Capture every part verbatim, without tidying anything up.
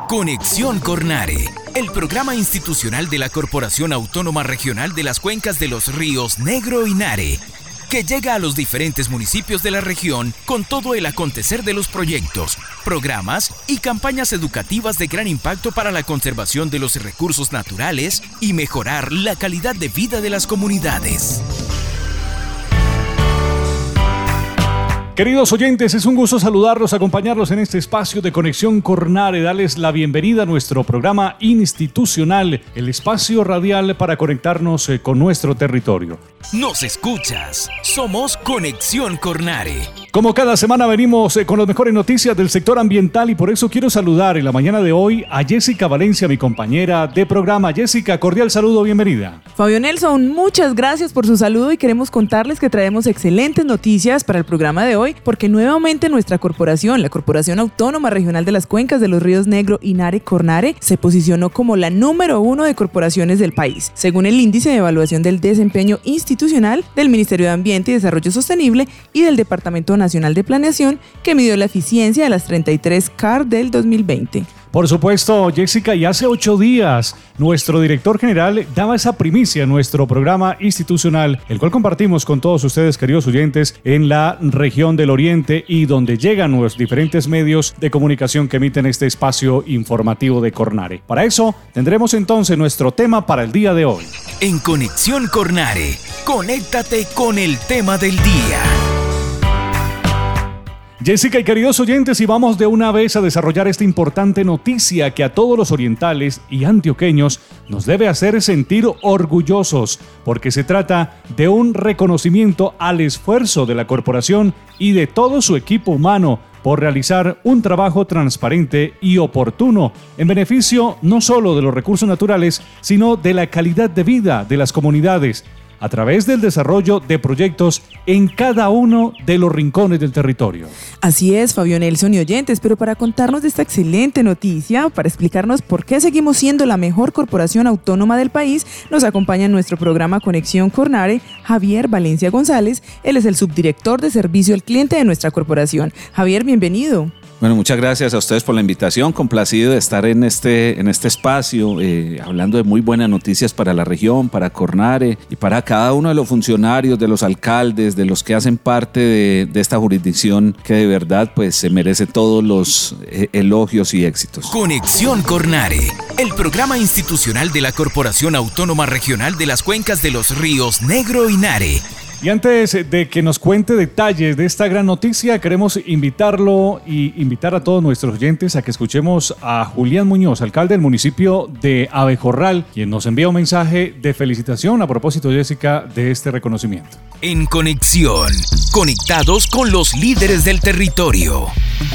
Conexión Cornare, el programa institucional de la Corporación Autónoma Regional de las Cuencas de los Ríos Negro y Nare, que llega a los diferentes municipios de la región con todo el acontecer de los proyectos, programas y campañas educativas de gran impacto para la conservación de los recursos naturales y mejorar la calidad de vida de las comunidades. Queridos oyentes, es un gusto saludarlos, acompañarlos en este espacio de Conexión Cornare, darles la bienvenida a nuestro programa institucional, el espacio radial para conectarnos con nuestro territorio. Nos escuchas, somos Conexión Cornare. Como cada semana venimos con las mejores noticias del sector ambiental y por eso quiero saludar en la mañana de hoy a Jessica Valencia, mi compañera de programa. Jessica, cordial saludo, bienvenida. Fabio Nelson, muchas gracias por su saludo y queremos contarles que traemos excelentes noticias para el programa de hoy porque nuevamente nuestra corporación, la Corporación Autónoma Regional de las Cuencas de los Ríos Negro y Nare Cornare, se posicionó como la número uno de corporaciones del país, según el índice de evaluación del desempeño institucional del Ministerio de Ambiente y Desarrollo Sostenible y del Departamento Nacional de Planeación, que midió la eficiencia de las treinta y tres C A R del dos mil veinte. Por supuesto, Jessica, y hace ocho días nuestro director general daba esa primicia en nuestro programa institucional, el cual compartimos con todos ustedes, queridos oyentes, en la región del Oriente y donde llegan los diferentes medios de comunicación que emiten este espacio informativo de Cornare. Para eso, tendremos entonces nuestro tema para el día de hoy. En Conexión Cornare, conéctate con el tema del día. Jessica y queridos oyentes, y vamos de una vez a desarrollar esta importante noticia que a todos los orientales y antioqueños nos debe hacer sentir orgullosos, porque se trata de un reconocimiento al esfuerzo de la corporación y de todo su equipo humano por realizar un trabajo transparente y oportuno en beneficio no solo de los recursos naturales, sino de la calidad de vida de las comunidades, a través del desarrollo de proyectos en cada uno de los rincones del territorio. Así es, Fabio Nelson y oyentes, pero para contarnos de esta excelente noticia, para explicarnos por qué seguimos siendo la mejor corporación autónoma del país, nos acompaña en nuestro programa Conexión Cornare Javier Valencia González. Él es el subdirector de servicio al cliente de nuestra corporación. Javier, bienvenido. Bueno, muchas gracias a ustedes por la invitación, complacido de estar en este, en este espacio, eh, hablando de muy buenas noticias para la región, para Cornare y para cada uno de los funcionarios, de los alcaldes, de los que hacen parte de, de esta jurisdicción que de verdad pues se merece todos los eh, elogios y éxitos. Conexión Cornare, el programa institucional de la Corporación Autónoma Regional de las Cuencas de los Ríos Negro y Nare. Y antes de que nos cuente detalles de esta gran noticia, queremos invitarlo y invitar a todos nuestros oyentes a que escuchemos a Julián Muñoz, alcalde del municipio de Abejorral, quien nos envía un mensaje de felicitación a propósito, Jessica, de este reconocimiento. En Conexión, conectados con los líderes del territorio.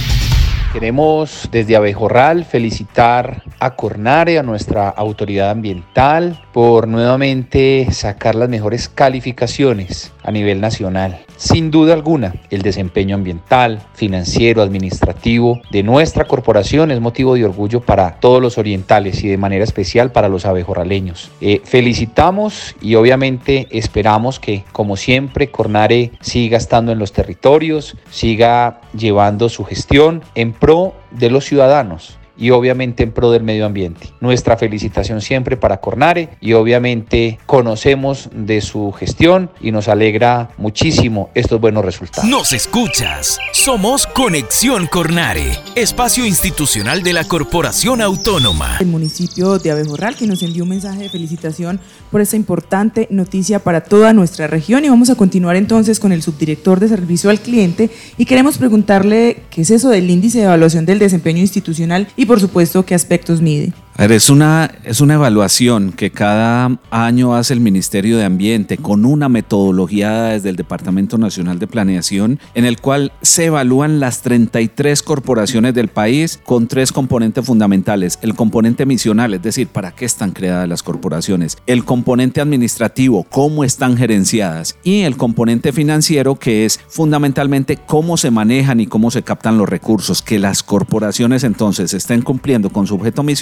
Queremos desde Abejorral felicitar a Cornare, a nuestra autoridad ambiental, por nuevamente sacar las mejores calificaciones a nivel nacional. Sin duda alguna, el desempeño ambiental, financiero, administrativo de nuestra corporación es motivo de orgullo para todos los orientales y de manera especial para los abejorraleños. Eh, felicitamos y obviamente esperamos que, como siempre, Cornare siga estando en los territorios, siga llevando su gestión en pro de los ciudadanos y obviamente en pro del medio ambiente. Nuestra felicitación siempre para Cornare y obviamente conocemos de su gestión y nos alegra muchísimo estos buenos resultados. Nos escuchas, somos Conexión Cornare, espacio institucional de la Corporación Autónoma. El municipio de Abejorral, que nos envió un mensaje de felicitación por esta importante noticia para toda nuestra región, y vamos a continuar entonces con el subdirector de servicio al cliente y queremos preguntarle qué es eso del índice de evaluación del desempeño institucional y por supuesto qué aspectos mide. A ver, es una, es una evaluación que cada año hace el Ministerio de Ambiente con una metodología desde el Departamento Nacional de Planeación, en el cual se evalúan las treinta y tres corporaciones del país con tres componentes fundamentales. El componente misional, es decir, para qué están creadas las corporaciones. El componente administrativo, cómo están gerenciadas. Y el componente financiero, que es fundamentalmente cómo se manejan y cómo se captan los recursos. Que las corporaciones entonces estén cumpliendo con su objeto misional,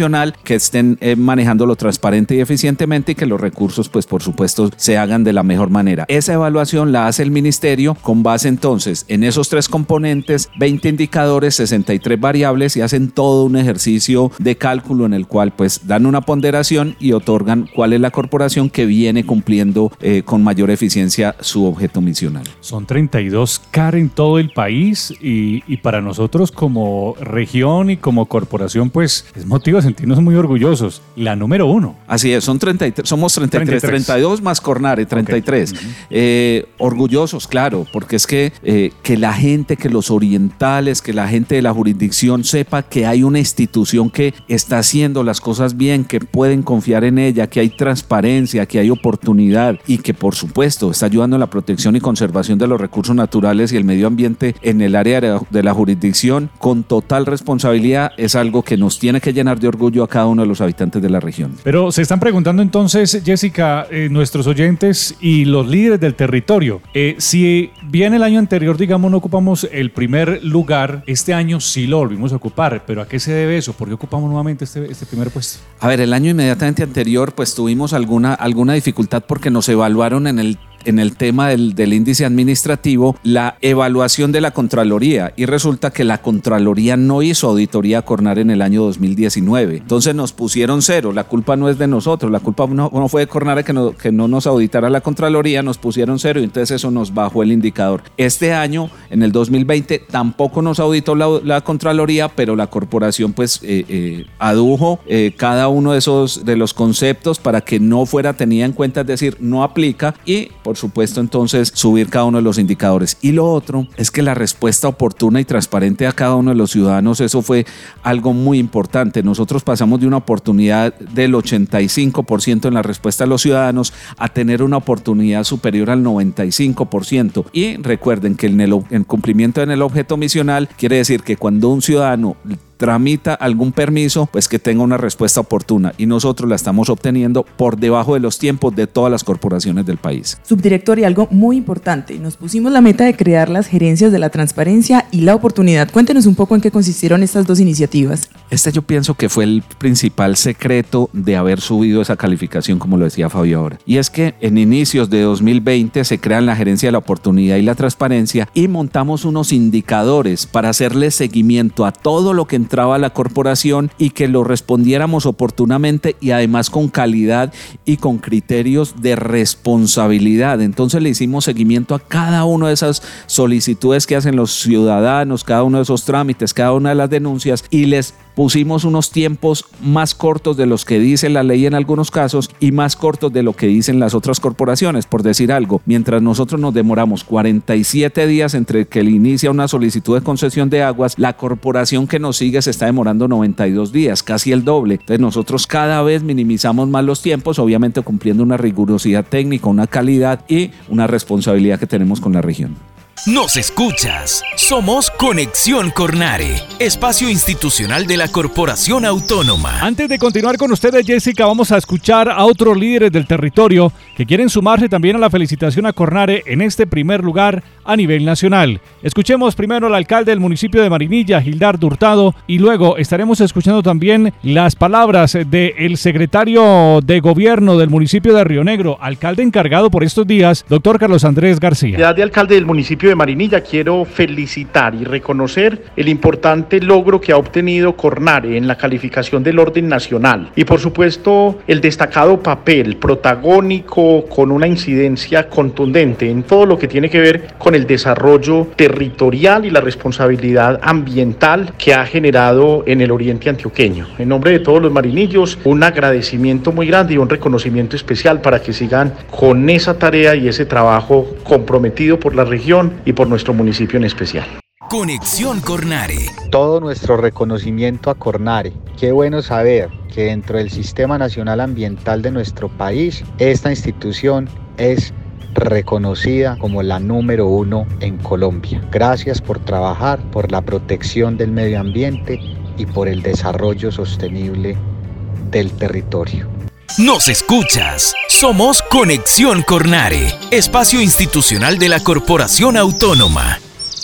que estén eh, manejándolo transparente y eficientemente y que los recursos, pues por supuesto, se hagan de la mejor manera. Esa evaluación la hace el ministerio con base entonces en esos tres componentes, veinte indicadores, sesenta y tres variables y hacen todo un ejercicio de cálculo en el cual pues dan una ponderación y otorgan cuál es la corporación que viene cumpliendo eh, con mayor eficiencia su objeto misional. Son treinta y dos C A R en todo el país y, y para nosotros como región y como corporación pues es motivo de sentirnos muy orgullosos. La número uno. Así es, son treinta y tres, somos treinta y tres, treinta y dos más Cornare, treinta y tres. Okay. Uh-huh. Eh, orgullosos, claro, porque es que, eh, que la gente, que los orientales, que la gente de la jurisdicción sepa que hay una institución que está haciendo las cosas bien, que pueden confiar en ella, que hay transparencia, que hay oportunidad y que por supuesto está ayudando en la protección y conservación de los recursos naturales y el medio ambiente en el área de la jurisdicción con total responsabilidad, es algo que nos tiene que llenar de orgullo a cada uno de los habitantes de la región. Pero se están preguntando entonces, Jessica, eh, nuestros oyentes y los líderes del territorio, eh, si bien el año anterior, digamos, no ocupamos el primer lugar, este año sí lo volvimos a ocupar, pero ¿a qué se debe eso? ¿Por qué ocupamos nuevamente este, este primer puesto? A ver, el año inmediatamente anterior pues tuvimos alguna, alguna dificultad porque nos evaluaron en el en el tema del, del índice administrativo, la evaluación de la Contraloría, y resulta que la Contraloría no hizo auditoría a Cornare en el año dos mil diecinueve. Entonces nos pusieron cero, la culpa no es de nosotros, la culpa no, no fue de Cornare que no, que no nos auditara la Contraloría, nos pusieron cero y entonces eso nos bajó el indicador. Este año, en el dos mil veinte, tampoco nos auditó la, la Contraloría, pero la corporación pues eh, eh, adujo eh, cada uno de esos de los conceptos para que no fuera tenida en cuenta, es decir, no aplica, y por supuesto entonces subir cada uno de los indicadores. Y lo otro es que la respuesta oportuna y transparente a cada uno de los ciudadanos, eso fue algo muy importante. Nosotros pasamos de una oportunidad del ochenta y cinco por ciento en la respuesta a los ciudadanos a tener una oportunidad superior al noventa y cinco por ciento. Y recuerden que en el, en cumplimiento en el objeto misional quiere decir que cuando un ciudadano tramita algún permiso, pues que tenga una respuesta oportuna, y nosotros la estamos obteniendo por debajo de los tiempos de todas las corporaciones del país. Subdirector, y algo muy importante, nos pusimos la meta de crear las gerencias de la transparencia y la oportunidad. Cuéntenos un poco en qué consistieron estas dos iniciativas. Este yo pienso que fue el principal secreto de haber subido esa calificación, como lo decía Fabio ahora, y es que en inicios de dos mil veinte se crean la gerencia de la oportunidad y la transparencia y montamos unos indicadores para hacerle seguimiento a todo lo que entraba a la corporación y que lo respondiéramos oportunamente y además con calidad y con criterios de responsabilidad. Entonces le hicimos seguimiento a cada una de esas solicitudes que hacen los ciudadanos, cada uno de esos trámites, cada una de las denuncias, y les pusimos unos tiempos más cortos de los que dice la ley en algunos casos y más cortos de lo que dicen las otras corporaciones. Por decir algo, mientras nosotros nos demoramos cuarenta y siete días entre que le inicia una solicitud de concesión de aguas, la corporación que nos sigue se está demorando noventa y dos días, casi el doble. Entonces nosotros cada vez minimizamos más los tiempos, obviamente cumpliendo una rigurosidad técnica, una calidad y una responsabilidad que tenemos con la región. Nos escuchas. Somos Conexión Cornare, espacio institucional de la Corporación Autónoma. Antes de continuar con ustedes, Jessica, vamos a escuchar a otros líderes del territorio que quieren sumarse también a la felicitación a Cornare en este primer lugar a nivel nacional. Escuchemos primero al alcalde del municipio de Marinilla, Gildardo Hurtado, y luego estaremos escuchando también las palabras del secretario de gobierno del municipio de Río Negro, alcalde encargado por estos días, doctor Carlos Andrés García. En calidad de alcalde del municipio de Marinilla, quiero felicitar y reconocer el importante logro que ha obtenido Cornare en la calificación del orden nacional y por supuesto el destacado papel protagónico con una incidencia contundente en todo lo que tiene que ver con el desarrollo territorial y la responsabilidad ambiental que ha generado en el oriente antioqueño. En nombre de todos los marinillos, un agradecimiento muy grande y un reconocimiento especial para que sigan con esa tarea y ese trabajo comprometido por la región y por nuestro municipio en especial. Conexión Cornare. Todo nuestro reconocimiento a Cornare. Qué bueno saber que dentro del Sistema Nacional Ambiental de nuestro país, esta institución es reconocida como la número uno en Colombia. Gracias por trabajar por la protección del medio ambiente y por el desarrollo sostenible del territorio. Nos escuchas. Somos Conexión Cornare, espacio institucional de la Corporación Autónoma.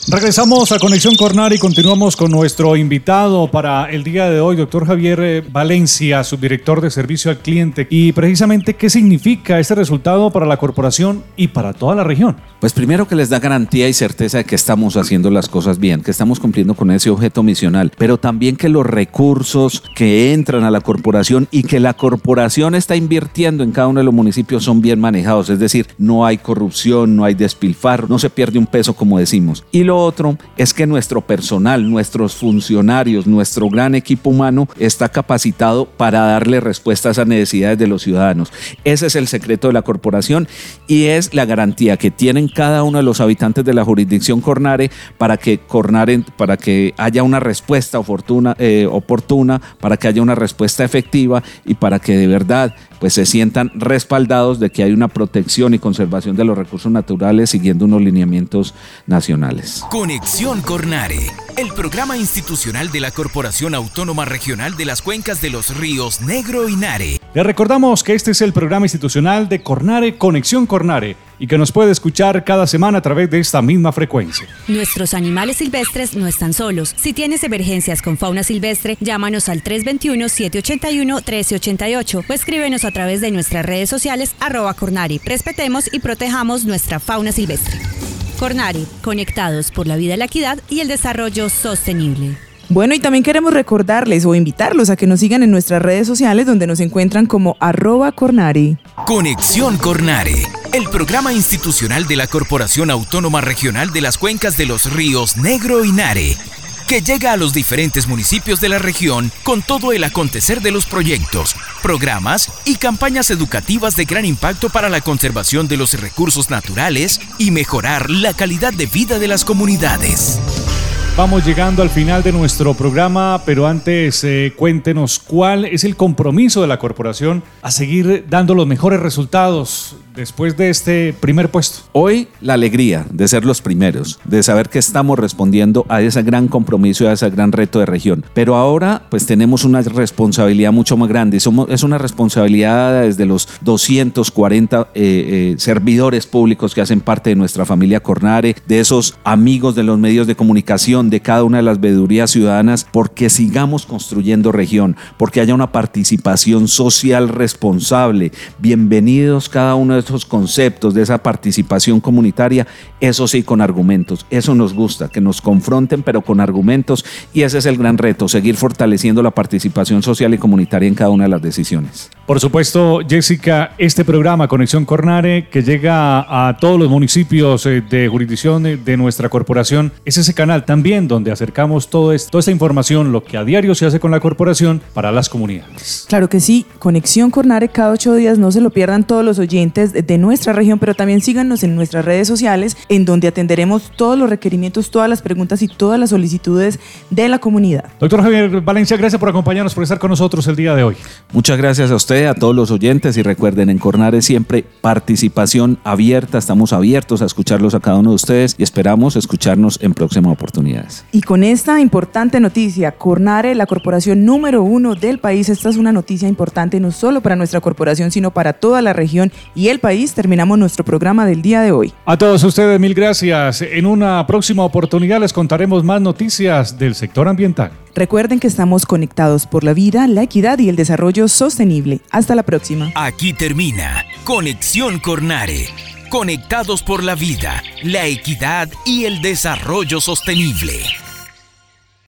Regresamos a Conexión Cornare y continuamos con nuestro invitado para el día de hoy, doctor Javier Valencia, subdirector de Servicio al Cliente. Y precisamente, ¿qué significa este resultado para la corporación y para toda la región? Pues primero que les da garantía y certeza de que estamos haciendo las cosas bien, que estamos cumpliendo con ese objeto misional, pero también que los recursos que entran a la corporación y que la corporación está invirtiendo en cada uno de los municipios son bien manejados, es decir, no hay corrupción, no hay despilfarro, no se pierde un peso como decimos. Y lo otro es que nuestro personal, nuestros funcionarios, nuestro gran equipo humano está capacitado para darle respuesta a esas necesidades de los ciudadanos. Ese es el secreto de la corporación y es la garantía que tienen cada uno de los habitantes de la jurisdicción Cornare para que Cornare, para que haya una respuesta oportuna, eh, oportuna, para que haya una respuesta efectiva y para que de verdad pues se sientan respaldados de que hay una protección y conservación de los recursos naturales siguiendo unos lineamientos nacionales. Conexión Cornare, el programa institucional de la Corporación Autónoma Regional de las Cuencas de los Ríos Negro y Nare. Le recordamos que este es el programa institucional de Cornare, Conexión Cornare, y que nos puede escuchar cada semana a través de esta misma frecuencia. Nuestros animales silvestres no están solos. Si tienes emergencias con fauna silvestre, llámanos al tres dos uno, siete ocho uno, uno tres ocho ocho o escríbenos a través de nuestras redes sociales arroba Cornare. Respetemos y protejamos nuestra fauna silvestre. Cornare, conectados por la vida, la equidad y el desarrollo sostenible. Bueno, y también queremos recordarles o invitarlos a que nos sigan en nuestras redes sociales donde nos encuentran como arroba Cornare. Conexión Cornare, el programa institucional de la Corporación Autónoma Regional de las Cuencas de los Ríos Negro y Nare, que llega a los diferentes municipios de la región con todo el acontecer de los proyectos, programas y campañas educativas de gran impacto para la conservación de los recursos naturales y mejorar la calidad de vida de las comunidades. Vamos llegando al final de nuestro programa, pero antes eh, cuéntenos cuál es el compromiso de la corporación a seguir dando los mejores resultados después de este primer puesto. Hoy la alegría de ser los primeros, de saber que estamos respondiendo a ese gran compromiso y a ese gran reto de región. Pero ahora pues tenemos una responsabilidad mucho más grande. Somos, es una responsabilidad desde los doscientos cuarenta eh, eh, servidores públicos que hacen parte de nuestra familia Cornare, de esos amigos de los medios de comunicación, de cada una de las veedurías ciudadanas, porque sigamos construyendo región, porque haya una participación social responsable. Bienvenidos cada uno de esos conceptos, de esa participación comunitaria, eso sí con argumentos, eso nos gusta, que nos confronten pero con argumentos, y ese es el gran reto, seguir fortaleciendo la participación social y comunitaria en cada una de las decisiones. Por supuesto, Jessica, este programa Conexión Cornare, que llega a todos los municipios de jurisdicción de nuestra corporación, es ese canal también donde acercamos todo esto, toda esta información, lo que a diario se hace con la corporación para las comunidades. Claro que sí, Conexión Cornare cada ocho días, no se lo pierdan todos los oyentes de nuestra región, pero también síganos en nuestras redes sociales, en donde atenderemos todos los requerimientos, todas las preguntas y todas las solicitudes de la comunidad. Doctor Javier Valencia, gracias por acompañarnos, por estar con nosotros el día de hoy. Muchas gracias a usted, a todos los oyentes, y recuerden, en Cornare siempre participación abierta, estamos abiertos a escucharlos a cada uno de ustedes y esperamos escucharnos en próximas oportunidades. Y con esta importante noticia, Cornare, la corporación número uno del país, esta es una noticia importante no solo para nuestra corporación, sino para toda la región y el país. Terminamos nuestro programa del día de hoy. A todos ustedes, mil gracias. En una próxima oportunidad les contaremos más noticias del sector ambiental. Recuerden que estamos conectados por la vida, la equidad y el desarrollo sostenible. Hasta la próxima. Aquí termina Conexión Cornare. Conectados por la vida, la equidad y el desarrollo sostenible.